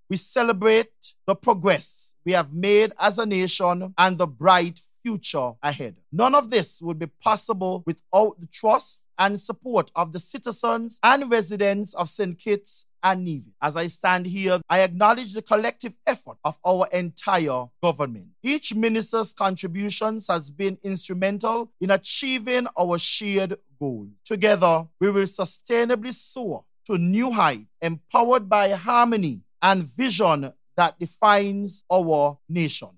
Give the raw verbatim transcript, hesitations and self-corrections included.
We celebrate the progress we have made as a nation and the bright future ahead. None of this would be possible without the trust and support of the citizens and residents of Saint Kitts and Nevis. As I stand here, I acknowledge the collective effort of our entire government. Each minister's contributions has been instrumental in achieving our shared goal. Together, we will sustainably soar to new heights, empowered by harmony and vision that defines our nation.